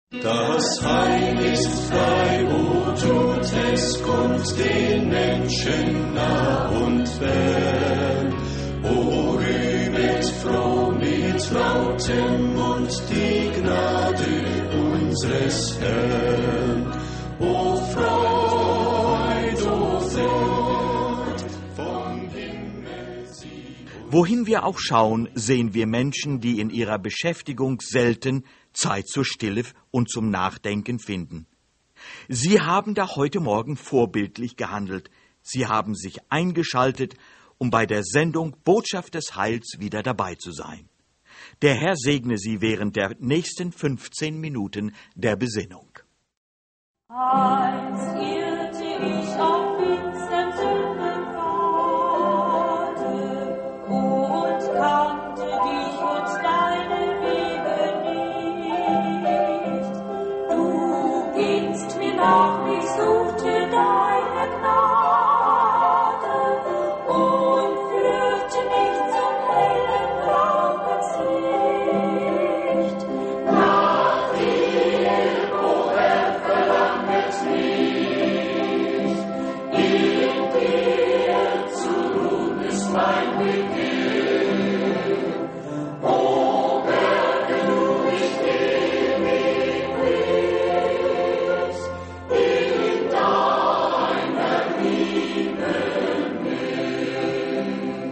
Das Heil ist frei, o tut es kund den Menschen nah und fern. O rühmet froh mit lautem Mund die Gnade unseres Herrn. O Freud, vom Himmel sie. Wohin wir auch schauen, sehen wir Menschen, die in ihrer Beschäftigung selten Zeit zur Stille und zum Nachdenken finden. Sie haben da heute Morgen vorbildlich gehandelt. Sie haben sich eingeschaltet, um bei der Sendung Botschaft des Heils wieder dabei zu sein. Der Herr segne Sie während der nächsten 15 Minuten der Besinnung. Als irrte ich auf finstem Sündenpfade und kannte dich und deine Wege nicht. Du gingst mir nach, ich suchte deine Gnade und führte mich zum hellen Glaubenslicht. Nach dir, o Herr, verlanget mich, in dir zu ruhen ist mein Begehr. O Berge, du nicht ewig, in deiner Liebe mehr.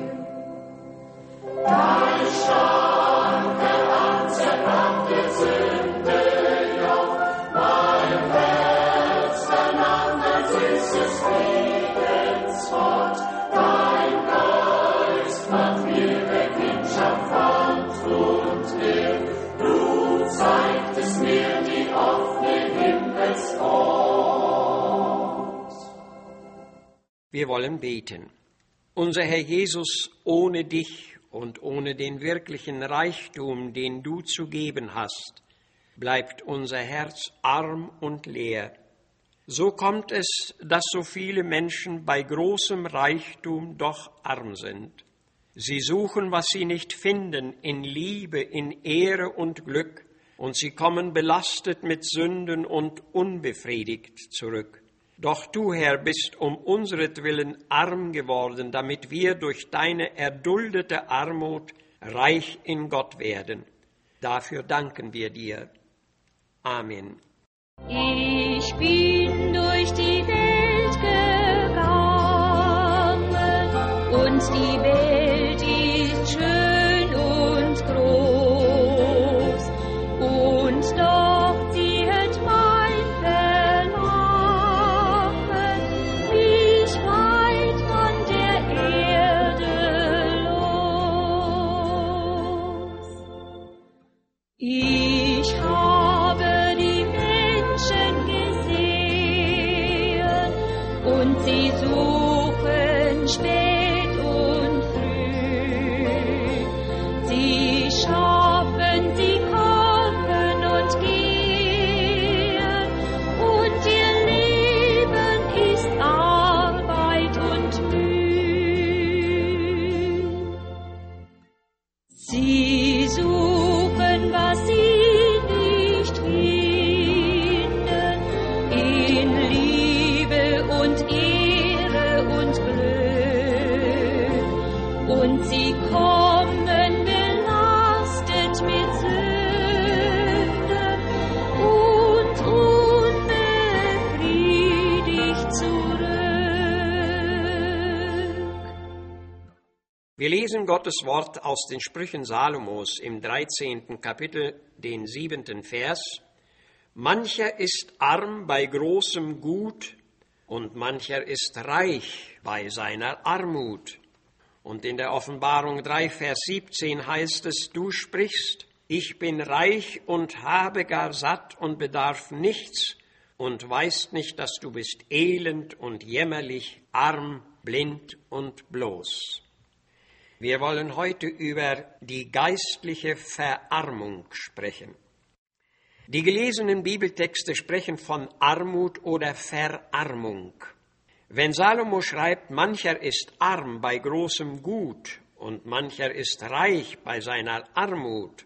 Dein starker Arm zerbrannte Sünde, mein Herz vernahm dein süßes Friedenswort. Dein Geist macht mir Bekinnschaft, Wand und Erd. Du zeigtest mir die offene Himmelsport. Wir wollen beten. Unser Herr Jesus, ohne dich und ohne den wirklichen Reichtum, den du zu geben hast, bleibt unser Herz arm und leer. So kommt es, dass so viele Menschen bei großem Reichtum doch arm sind. Sie suchen, was sie nicht finden, in Liebe, in Ehre und Glück, und sie kommen belastet mit Sünden und unbefriedigt zurück. Doch du, Herr, bist um unseretwillen arm geworden, damit wir durch deine erduldete Armut reich in Gott werden. Dafür danken wir dir. Amen. Ich bin durch die Welt gegangen und die Welt ist schön und groß und doch ziehet mein Verlangen mich weit von der Erde los. Ich habe die Menschen gesehen und sie suchen spät und früh. Sie schaffen, sie kommen und gehen und ihr Leben ist Arbeit und Mühe. Sie suchen, was sie nicht finden, in Liebe und Ehre und Glück. Und sie kommen belastet mit Sünden und unbefriedigt zurück. Wir lesen Gottes Wort aus den Sprüchen Salomos im 13. Kapitel, den 7. Vers. Mancher ist arm bei großem Gut und mancher ist reich bei seiner Armut. Und in der Offenbarung 3, Vers 17 heißt es, du sprichst, ich bin reich und habe gar satt und bedarf nichts und weißt nicht, dass du bist elend und jämmerlich, arm, blind und bloß. Wir wollen heute über die geistliche Verarmung sprechen. Die gelesenen Bibeltexte sprechen von Armut oder Verarmung. Wenn Salomo schreibt, mancher ist arm bei großem Gut und mancher ist reich bei seiner Armut,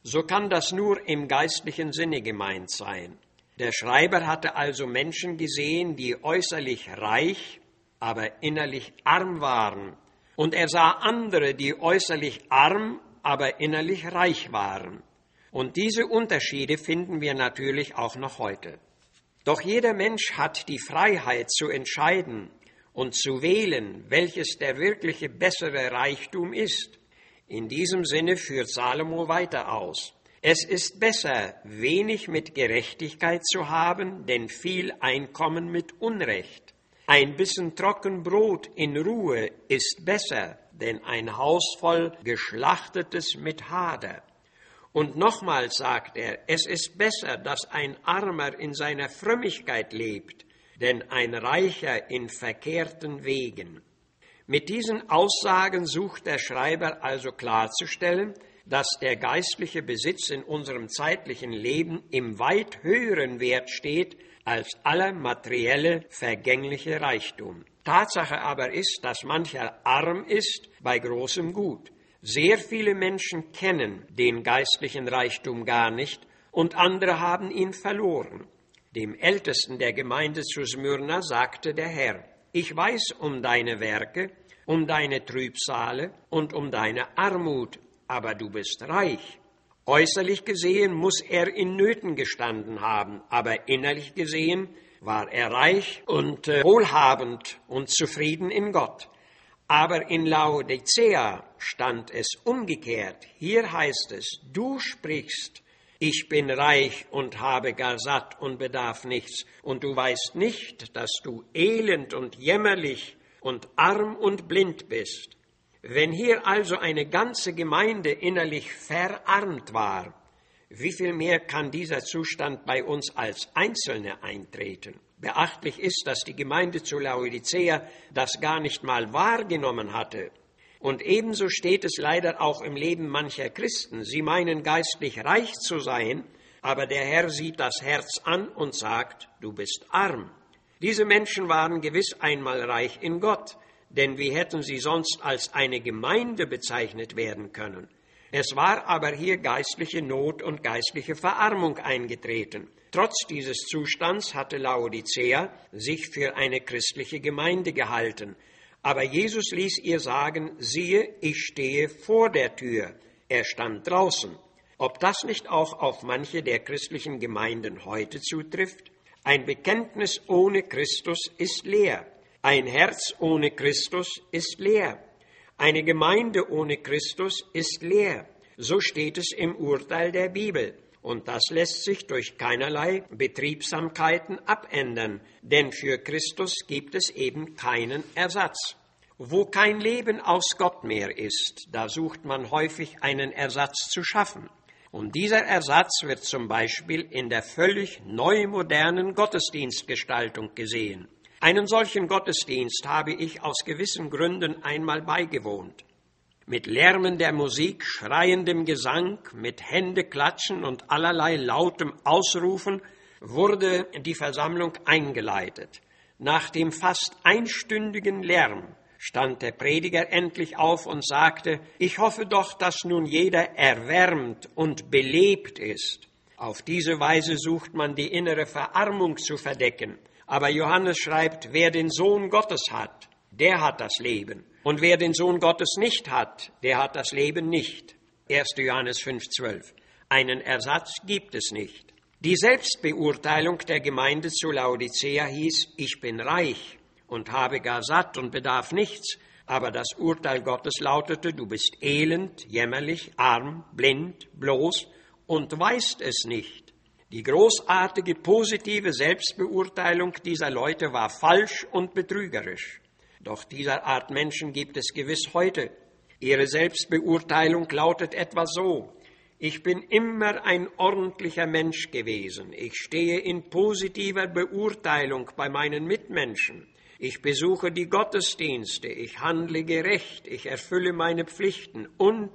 so kann das nur im geistlichen Sinne gemeint sein. Der Schreiber hatte also Menschen gesehen, die äußerlich reich, aber innerlich arm waren. Und er sah andere, die äußerlich arm, aber innerlich reich waren. Und diese Unterschiede finden wir natürlich auch noch heute. Doch jeder Mensch hat die Freiheit zu entscheiden und zu wählen, welches der wirkliche bessere Reichtum ist. In diesem Sinne führt Salomo weiter aus. Es ist besser, wenig mit Gerechtigkeit zu haben, denn viel Einkommen mit Unrecht. Ein bisschen Trockenbrot in Ruhe ist besser, denn ein Haus voll Geschlachtetes mit Hader. Und nochmals sagt er, es ist besser, dass ein Armer in seiner Frömmigkeit lebt, denn ein Reicher in verkehrten Wegen. Mit diesen Aussagen sucht der Schreiber also klarzustellen, dass der geistliche Besitz in unserem zeitlichen Leben im weit höheren Wert steht als aller materielle, vergängliche Reichtum. Tatsache aber ist, dass mancher arm ist bei großem Gut. Sehr viele Menschen kennen den geistlichen Reichtum gar nicht und andere haben ihn verloren. Dem Ältesten der Gemeinde zu Smyrna sagte der Herr, ich weiß um deine Werke, um deine Trübsale und um deine Armut, aber du bist reich. Äußerlich gesehen muss er in Nöten gestanden haben, aber innerlich gesehen war er reich und wohlhabend und zufrieden in Gott. Aber in Laodicea stand es umgekehrt. Hier heißt es, du sprichst, ich bin reich und habe gar satt und bedarf nichts, und du weißt nicht, dass du elend und jämmerlich und arm und blind bist. Wenn hier also eine ganze Gemeinde innerlich verarmt war, wie viel mehr kann dieser Zustand bei uns als Einzelne eintreten? Beachtlich ist, dass die Gemeinde zu Laodicea das gar nicht mal wahrgenommen hatte. Und ebenso steht es leider auch im Leben mancher Christen. Sie meinen geistlich reich zu sein, aber der Herr sieht das Herz an und sagt, du bist arm. Diese Menschen waren gewiss einmal reich in Gott, denn wie hätten sie sonst als eine Gemeinde bezeichnet werden können? Es war aber hier geistliche Not und geistliche Verarmung eingetreten. Trotz dieses Zustands hatte Laodicea sich für eine christliche Gemeinde gehalten. Aber Jesus ließ ihr sagen, siehe, ich stehe vor der Tür. Er stand draußen. Ob das nicht auch auf manche der christlichen Gemeinden heute zutrifft? Ein Bekenntnis ohne Christus ist leer. Ein Herz ohne Christus ist leer. Eine Gemeinde ohne Christus ist leer. So steht es im Urteil der Bibel. Und das lässt sich durch keinerlei Betriebsamkeiten abändern, denn für Christus gibt es eben keinen Ersatz. Wo kein Leben aus Gott mehr ist, da sucht man häufig einen Ersatz zu schaffen. Und dieser Ersatz wird zum Beispiel in der völlig neu modernen Gottesdienstgestaltung gesehen. Einen solchen Gottesdienst habe ich aus gewissen Gründen einmal beigewohnt. Mit lärmender Musik, schreiendem Gesang, mit Händeklatschen und allerlei lautem Ausrufen wurde die Versammlung eingeleitet. Nach dem fast einstündigen Lärm stand der Prediger endlich auf und sagte, ich hoffe doch, dass nun jeder erwärmt und belebt ist. Auf diese Weise sucht man die innere Verarmung zu verdecken. Aber Johannes schreibt, wer den Sohn Gottes hat, der hat das Leben. Und wer den Sohn Gottes nicht hat, der hat das Leben nicht. 1. Johannes 5,12. Einen Ersatz gibt es nicht. Die Selbstbeurteilung der Gemeinde zu Laodicea hieß, ich bin reich und habe gar satt und bedarf nichts. Aber das Urteil Gottes lautete, du bist elend, jämmerlich, arm, blind, bloß und weißt es nicht. Die großartige, positive Selbstbeurteilung dieser Leute war falsch und betrügerisch. Doch dieser Art Menschen gibt es gewiss heute. Ihre Selbstbeurteilung lautet etwa so, ich bin immer ein ordentlicher Mensch gewesen. Ich stehe in positiver Beurteilung bei meinen Mitmenschen. Ich besuche die Gottesdienste, ich handle gerecht, ich erfülle meine Pflichten und.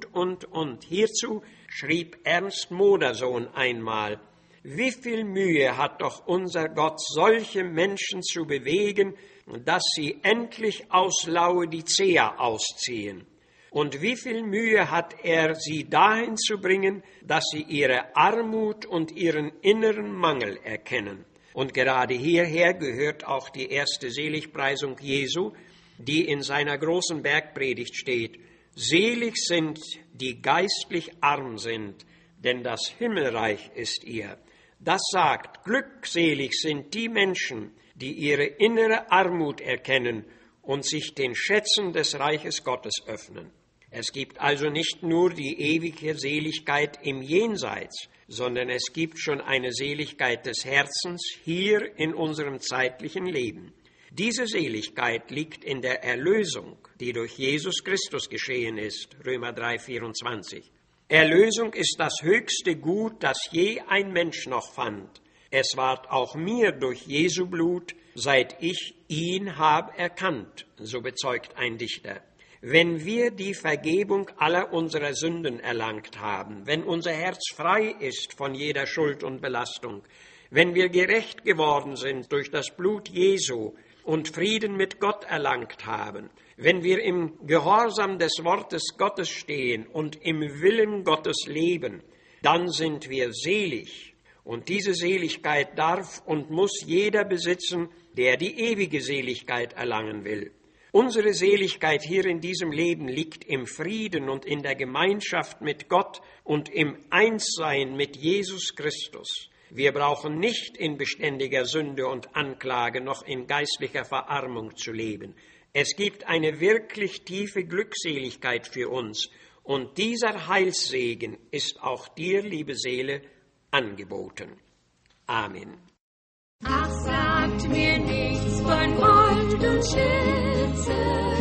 Hierzu schrieb Ernst Modersohn einmal, wie viel Mühe hat doch unser Gott, solche Menschen zu bewegen, dass sie endlich aus Laodicea ausziehen. Und wie viel Mühe hat er, sie dahin zu bringen, dass sie ihre Armut und ihren inneren Mangel erkennen. Und gerade hierher gehört auch die erste Seligpreisung Jesu, die in seiner großen Bergpredigt steht. Selig sind, die geistlich arm sind, denn das Himmelreich ist ihr. Das sagt, glückselig sind die Menschen, die ihre innere Armut erkennen und sich den Schätzen des Reiches Gottes öffnen. Es gibt also nicht nur die ewige Seligkeit im Jenseits, sondern es gibt schon eine Seligkeit des Herzens hier in unserem zeitlichen Leben. Diese Seligkeit liegt in der Erlösung, die durch Jesus Christus geschehen ist, Römer 3,24. Erlösung ist das höchste Gut, das je ein Mensch noch fand. Es ward auch mir durch Jesu Blut, seit ich ihn hab erkannt, so bezeugt ein Dichter. Wenn wir die Vergebung aller unserer Sünden erlangt haben, wenn unser Herz frei ist von jeder Schuld und Belastung, wenn wir gerecht geworden sind durch das Blut Jesu und Frieden mit Gott erlangt haben, wenn wir im Gehorsam des Wortes Gottes stehen und im Willen Gottes leben, dann sind wir selig. Und diese Seligkeit darf und muss jeder besitzen, der die ewige Seligkeit erlangen will. Unsere Seligkeit hier in diesem Leben liegt im Frieden und in der Gemeinschaft mit Gott und im Einssein mit Jesus Christus. Wir brauchen nicht in beständiger Sünde und Anklage noch in geistlicher Verarmung zu leben. Es gibt eine wirklich tiefe Glückseligkeit für uns und dieser Heilssegen ist auch dir, liebe Seele, angeboten. Amen. Ach, sagt mir nichts von Gold und Schätze,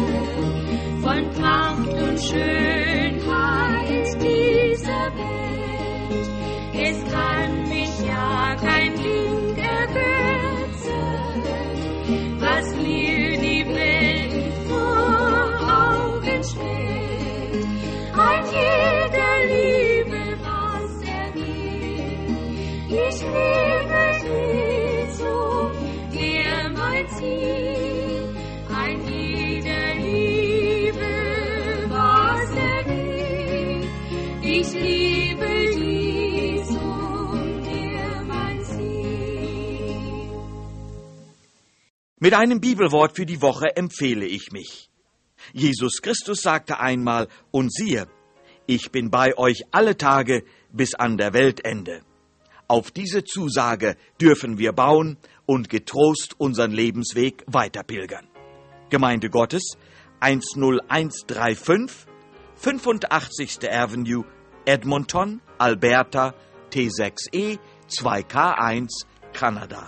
von Pracht und Schönheit dieser Welt. Es kann mich ja kein Ding ergötzen, was mir die Welt vor Augen stellt. Ein jeder liebe, was er will. Ich liebe Jesu, der mein Ziel. Ein jeder liebe, was er will. Ich liebe Jesu, der mein Ziel. Mit einem Bibelwort für die Woche empfehle ich mich. Jesus Christus sagte einmal, und siehe, ich bin bei euch alle Tage bis an der Weltende. Auf diese Zusage dürfen wir bauen und getrost unseren Lebensweg weiterpilgern. Gemeinde Gottes, 10135, 85. Avenue, Edmonton, Alberta, T6E, 2K1, Kanada.